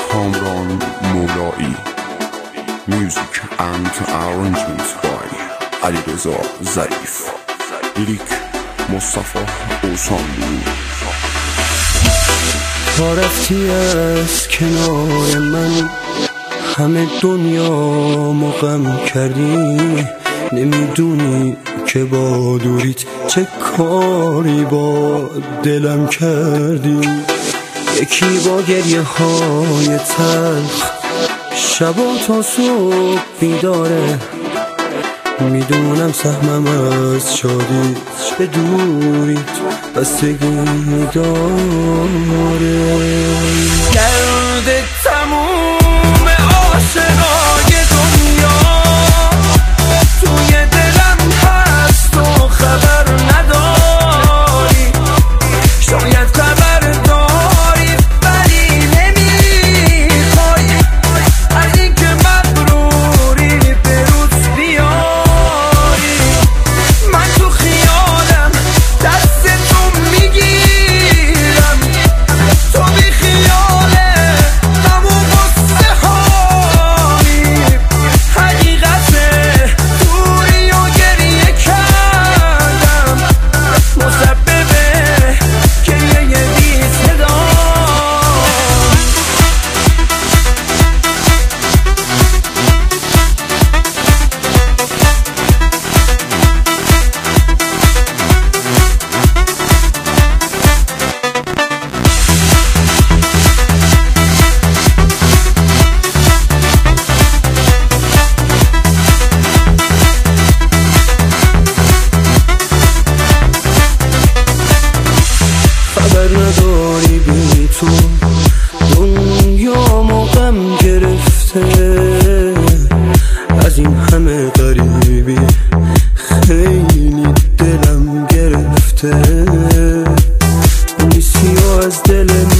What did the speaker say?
کامران مولایی. Music and arrangement by علیرضا ظریف. لیریک مصطفی اوسانلو. تا رفتی از کنار من همه دنیا مغم کردی، نمیدونی که با دوریت چه کاری با دلم کردی. یکی با گریه های تلخ شبا تا صبح بیداره، میدونم سهمم از شادی به دوریت بستگی داره. گرد تموم عاشقای دنیا توی دلم هست و خبر نداری، شاید خبر داری ولی نمیخوای از این که مغروری به روز بیاری. من تو خیالم دست تو میگیرم، تو بی خیاله تموم قصه هایی. حقیقته دوری و گریه کردم مسببه که یه بی صدا. خبر نداری بی تو دنیا غم گرفته، از این همه غریبی خیلی دلم گرفته. نیستی و از دل